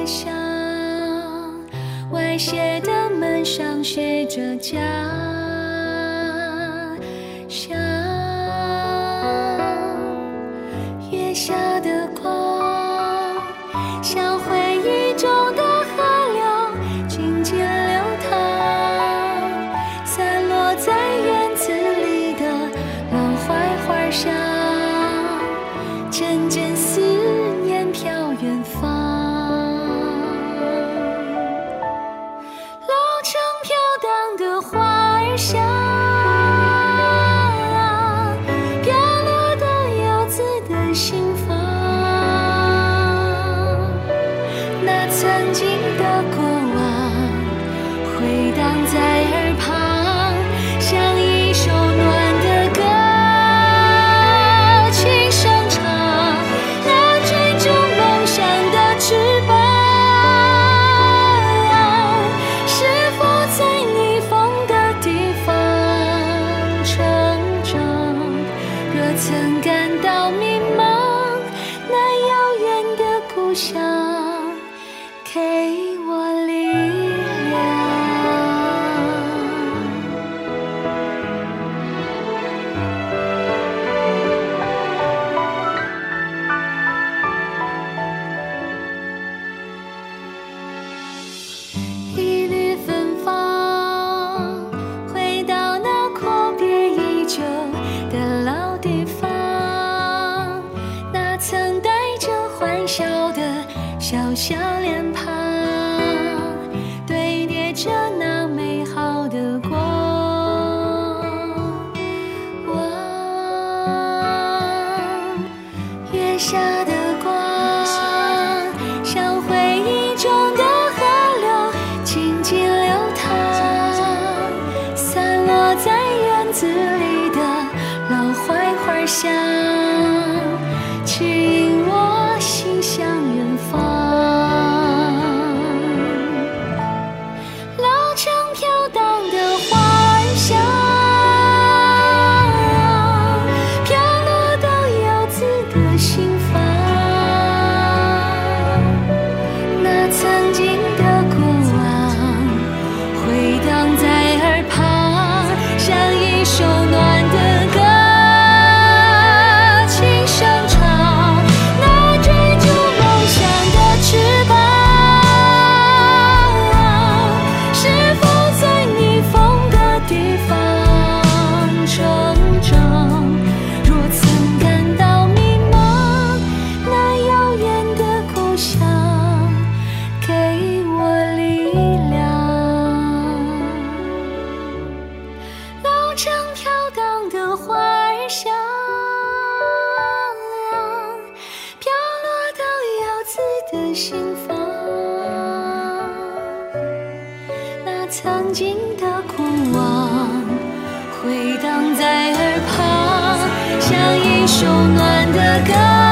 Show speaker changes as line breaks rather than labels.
月下，歪斜的门上写着家乡。月下的光，像回忆中的河流，静静流淌，散落在院子里的老槐花上，阵阵思念飘远方。老城飘荡的花儿香，飘落到游子的心房。那曾经的过往，回荡在耳旁，像一首暖的歌，轻声唱。那追逐梦想的翅膀，是否在逆风的地方成长？若曾感到迷茫，那遥远的故乡给我力量。一缕芬芳，回到那阔别已久的老地方，那曾带着欢笑的小小脸庞，堆叠着那美好的光。望月下的光，像回忆中的河流，静静流淌，散落在院子里的老槐花香，指引我心向远方。老城飘荡的花儿香，飘落到游子的心房。那曾经的过往，回荡在耳旁，像一首暖的歌，轻声唱。那追逐梦想的翅膀，是否在逆风的地方成长？若曾感到迷茫，那遥远的故乡给我力量。老城飘荡的花儿香，飘落到游子的心房。那曾经的过往，回荡在耳旁，像一首暖的歌。